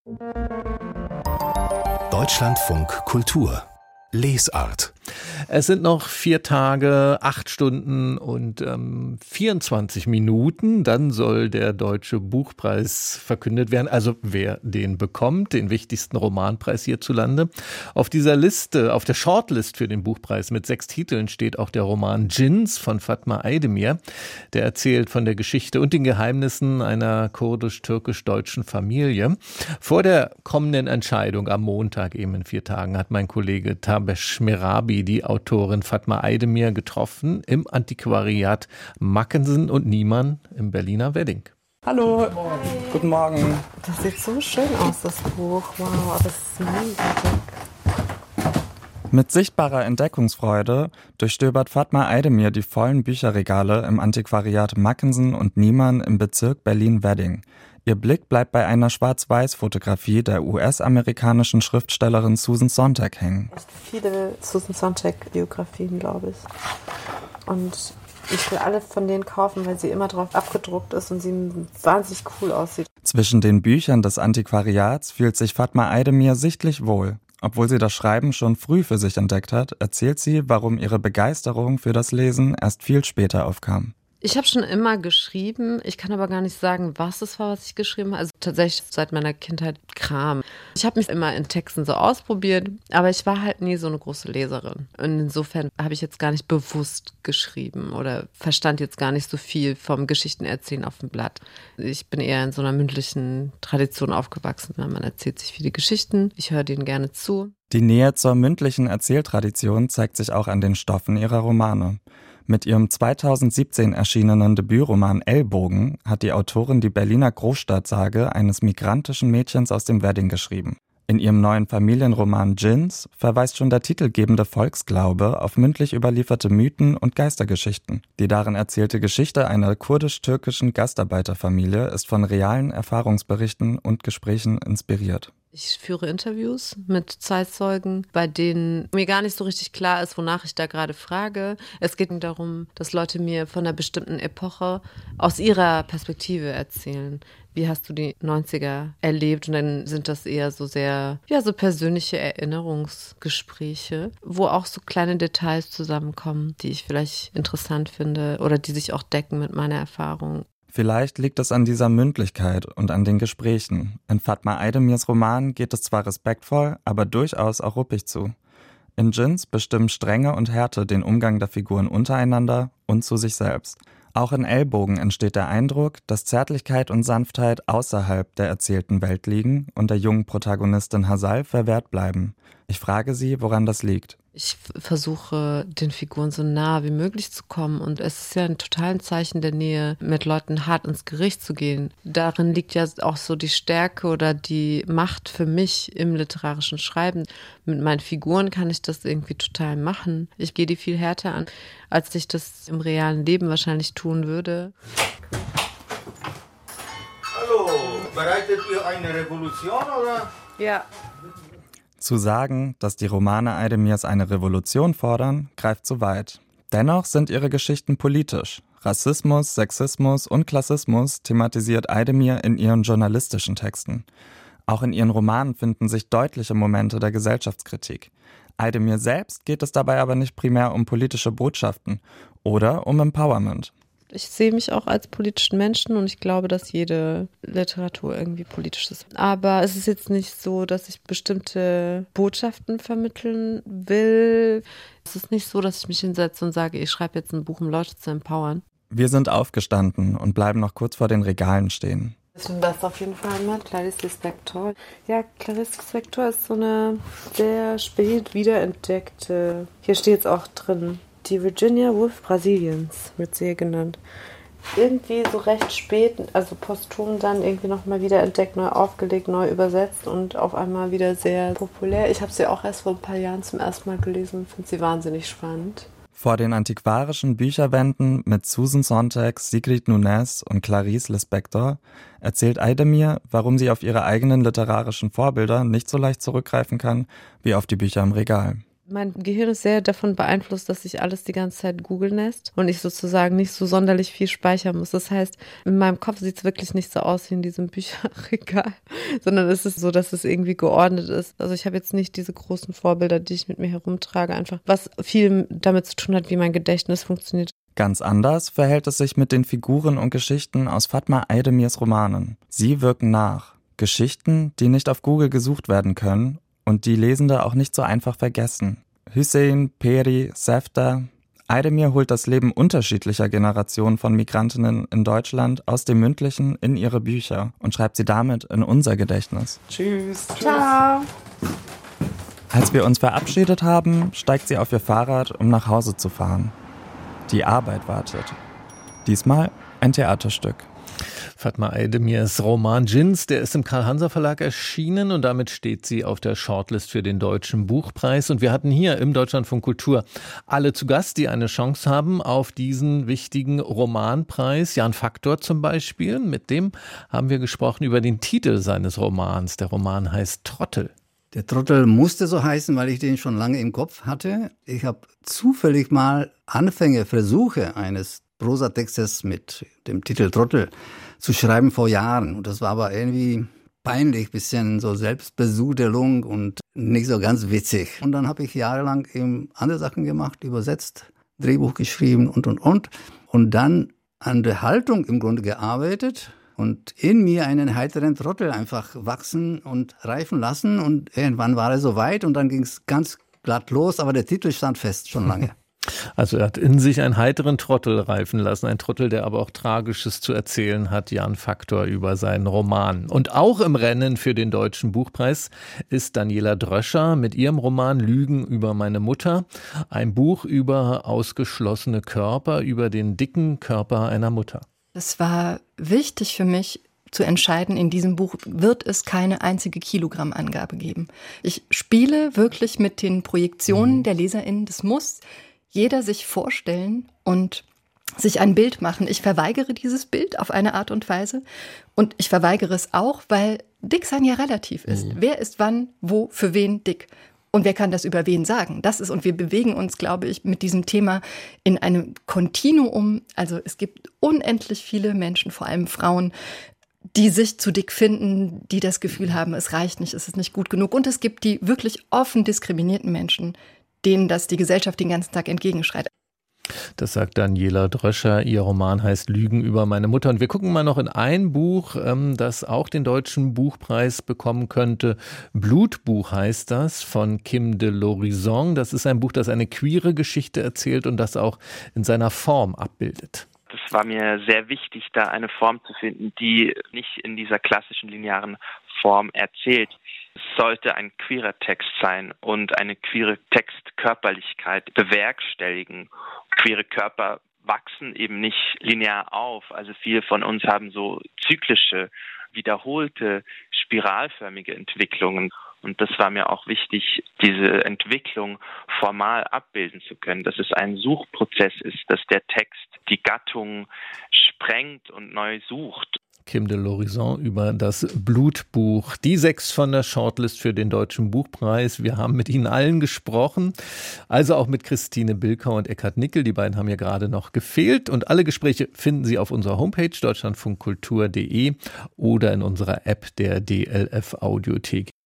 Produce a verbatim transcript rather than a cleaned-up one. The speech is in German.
Deutschlandfunk Kultur Lesart. Es sind noch vier Tage, acht Stunden und ähm, vierundzwanzig Minuten. Dann soll der Deutsche Buchpreis verkündet werden. Also wer den bekommt, den wichtigsten Romanpreis hierzulande. Auf dieser Liste, auf der Shortlist für den Buchpreis mit sechs Titeln steht auch der Roman Djins von Fatma Aydemir. Der erzählt von der Geschichte und den Geheimnissen einer kurdisch-türkisch-deutschen Familie. Vor der kommenden Entscheidung am Montag, eben in vier Tagen, hat mein Kollege Tabesh Merabi die Autorin Fatma Aydemir getroffen im Antiquariat Mackensen und Niemann im Berliner Wedding. Hallo, guten Morgen. Guten Morgen. Das sieht so schön aus, das Buch. Wow, das ist mega. Mit sichtbarer Entdeckungsfreude durchstöbert Fatma Aydemir die vollen Bücherregale im Antiquariat Mackensen und Niemann im Bezirk Berlin-Wedding. Ihr Blick bleibt bei einer Schwarz-Weiß-Fotografie der U S-amerikanischen Schriftstellerin Susan Sontag hängen. Echt viele Susan Sontag-Biografien, glaube ich. Und ich will alle von denen kaufen, weil sie immer drauf abgedruckt ist und sie wahnsinnig cool aussieht. Zwischen den Büchern des Antiquariats fühlt sich Fatma Aydemir sichtlich wohl. Obwohl sie das Schreiben schon früh für sich entdeckt hat, erzählt sie, warum ihre Begeisterung für das Lesen erst viel später aufkam. Ich habe schon immer geschrieben, ich kann aber gar nicht sagen, was es war, was ich geschrieben habe. Also tatsächlich seit meiner Kindheit Kram. Ich habe mich immer in Texten so ausprobiert, aber ich war halt nie so eine große Leserin. Und insofern habe ich jetzt gar nicht bewusst geschrieben oder verstand jetzt gar nicht so viel vom Geschichtenerzählen auf dem Blatt. Ich bin eher in so einer mündlichen Tradition aufgewachsen. Man erzählt sich viele Geschichten, ich höre denen gerne zu. Die Nähe zur mündlichen Erzähltradition zeigt sich auch an den Stoffen ihrer Romane. Mit ihrem zweitausendsiebzehn erschienenen Debütroman Ellbogen hat die Autorin die Berliner Großstadtsage eines migrantischen Mädchens aus dem Wedding geschrieben. In ihrem neuen Familienroman Djins verweist schon der titelgebende Volksglaube auf mündlich überlieferte Mythen und Geistergeschichten. Die darin erzählte Geschichte einer kurdisch-türkischen Gastarbeiterfamilie ist von realen Erfahrungsberichten und Gesprächen inspiriert. Ich führe Interviews mit Zeitzeugen, bei denen mir gar nicht so richtig klar ist, wonach ich da gerade frage. Es geht darum, dass Leute mir von einer bestimmten Epoche aus ihrer Perspektive erzählen. Wie hast du die neunziger erlebt? Und dann sind das eher so sehr, ja, so persönliche Erinnerungsgespräche, wo auch so kleine Details zusammenkommen, die ich vielleicht interessant finde oder die sich auch decken mit meiner Erfahrung. Vielleicht liegt es an dieser Mündlichkeit und an den Gesprächen. In Fatma Aydemirs Roman geht es zwar respektvoll, aber durchaus auch ruppig zu. In Djins bestimmen Strenge und Härte den Umgang der Figuren untereinander und zu sich selbst. Auch in Ellbogen entsteht der Eindruck, dass Zärtlichkeit und Sanftheit außerhalb der erzählten Welt liegen und der jungen Protagonistin Hasal verwehrt bleiben. Ich frage sie, woran das liegt. Ich versuche, den Figuren so nah wie möglich zu kommen und es ist ja ein totales Zeichen der Nähe, mit Leuten hart ins Gericht zu gehen. Darin liegt ja auch so die Stärke oder die Macht für mich im literarischen Schreiben. Mit meinen Figuren kann ich das irgendwie total machen. Ich gehe die viel härter an, als ich das im realen Leben wahrscheinlich tun würde. Hallo, bereitet ihr eine Revolution oder? Ja. Zu sagen, dass die Romane Aydemirs eine Revolution fordern, greift zu weit. Dennoch sind ihre Geschichten politisch. Rassismus, Sexismus und Klassismus thematisiert Aydemir in ihren journalistischen Texten. Auch in ihren Romanen finden sich deutliche Momente der Gesellschaftskritik. Aydemir selbst geht es dabei aber nicht primär um politische Botschaften oder um Empowerment. Ich sehe mich auch als politischen Menschen und ich glaube, dass jede Literatur irgendwie politisch ist. Aber es ist jetzt nicht so, dass ich bestimmte Botschaften vermitteln will. Es ist nicht so, dass ich mich hinsetze und sage, ich schreibe jetzt ein Buch, um Leute zu empowern. Wir sind aufgestanden und bleiben noch kurz vor den Regalen stehen. Das ist auf jeden Fall mal Clarice Lispector. Ja, Clarice Lispector ist so eine sehr spät wiederentdeckte, hier steht es auch drin, die Virginia Woolf Brasiliens wird sie hier genannt. Irgendwie so recht spät, also posthum dann irgendwie nochmal wieder entdeckt, neu aufgelegt, neu übersetzt und auf einmal wieder sehr populär. Ich habe sie auch erst vor ein paar Jahren zum ersten Mal gelesen und finde sie wahnsinnig spannend. Vor den antiquarischen Bücherwänden mit Susan Sontag, Sigrid Nunez und Clarice Lispector erzählt Aydemir, warum sie auf ihre eigenen literarischen Vorbilder nicht so leicht zurückgreifen kann wie auf die Bücher im Regal. Mein Gehirn ist sehr davon beeinflusst, dass ich alles die ganze Zeit googeln lässt und ich sozusagen nicht so sonderlich viel speichern muss. Das heißt, in meinem Kopf sieht es wirklich nicht so aus wie in diesem Bücherregal, sondern es ist so, dass es irgendwie geordnet ist. Also ich habe jetzt nicht diese großen Vorbilder, die ich mit mir herumtrage, einfach was viel damit zu tun hat, wie mein Gedächtnis funktioniert. Ganz anders verhält es sich mit den Figuren und Geschichten aus Fatma Aydemirs Romanen. Sie wirken nach. Geschichten, die nicht auf Google gesucht werden können und die Lesende auch nicht so einfach vergessen. Hüseyin, Peri, Sefta. Aydemir holt das Leben unterschiedlicher Generationen von Migrantinnen in Deutschland aus dem Mündlichen in ihre Bücher und schreibt sie damit in unser Gedächtnis. Tschüss. Ciao. Als wir uns verabschiedet haben, steigt sie auf ihr Fahrrad, um nach Hause zu fahren. Die Arbeit wartet. Diesmal ein Theaterstück. Fatma Aydemirs Roman Djinns, der ist im Karl-Hanser-Verlag erschienen und damit steht sie auf der Shortlist für den Deutschen Buchpreis. Und wir hatten hier im Deutschlandfunk Kultur alle zu Gast, die eine Chance haben auf diesen wichtigen Romanpreis. Jan Faktor zum Beispiel, mit dem haben wir gesprochen über den Titel seines Romans. Der Roman heißt Trottel. Der Trottel musste so heißen, weil ich den schon lange im Kopf hatte. Ich habe zufällig mal Anfänge, Versuche eines Prosatextes mit dem Titel Trottel zu schreiben vor Jahren. Und das war aber irgendwie peinlich, bisschen so Selbstbesudelung und nicht so ganz witzig. Und dann habe ich jahrelang eben andere Sachen gemacht, übersetzt, Drehbuch geschrieben und, und, und. Und dann an der Haltung im Grunde gearbeitet und in mir einen heiteren Trottel einfach wachsen und reifen lassen. Und irgendwann war er soweit und dann ging es ganz glatt los, aber der Titel stand fest schon lange. Also er hat in sich einen heiteren Trottel reifen lassen, ein Trottel, der aber auch Tragisches zu erzählen hat, Jan Faktor über seinen Roman. Und auch im Rennen für den Deutschen Buchpreis ist Daniela Dröscher mit ihrem Roman Lügen über meine Mutter, ein Buch über ausgeschlossene Körper, über den dicken Körper einer Mutter. Es war wichtig für mich zu entscheiden, in diesem Buch wird es keine einzige Kilogrammangabe geben. Ich spiele wirklich mit den Projektionen mhm. der LeserInnen. Das muss jeder sich vorstellen und sich ein Bild machen. Ich verweigere dieses Bild auf eine Art und Weise und ich verweigere es auch, weil dick sein ja relativ ist. Mhm. Wer ist wann, wo, für wen dick? Und wer kann das über wen sagen? Das ist, und wir bewegen uns, glaube ich, mit diesem Thema in einem Kontinuum. Also es gibt unendlich viele Menschen, vor allem Frauen, die sich zu dick finden, die das Gefühl haben, es reicht nicht, es ist nicht gut genug. Und es gibt die wirklich offen diskriminierten Menschen, denen das die Gesellschaft den ganzen Tag entgegenschreit. Das sagt Daniela Dröscher. Ihr Roman heißt Lügen über meine Mutter. Und wir gucken mal noch in ein Buch, das auch den Deutschen Buchpreis bekommen könnte. Blutbuch heißt das, von Kim de l'Horizon. Das ist ein Buch, das eine queere Geschichte erzählt und das auch in seiner Form abbildet. Es war mir sehr wichtig, da eine Form zu finden, die nicht in dieser klassischen linearen Form erzählt. Es sollte ein queerer Text sein und eine queere Textkörperlichkeit bewerkstelligen. Queere Körper wachsen eben nicht linear auf. Also viele von uns haben so zyklische, wiederholte, spiralförmige Entwicklungen. Und das war mir auch wichtig, diese Entwicklung formal abbilden zu können, dass es ein Suchprozess ist, dass der Text die Gattung sprengt und neu sucht. Kim de l'Horizon über das Blutbuch. Die sechs von der Shortlist für den Deutschen Buchpreis. Wir haben mit Ihnen allen gesprochen, also auch mit Christine Bilkau und Eckhard Nickel. Die beiden haben ja gerade noch gefehlt. Und alle Gespräche finden Sie auf unserer Homepage deutschlandfunkkultur punkt de oder in unserer App der D L F Audiothek.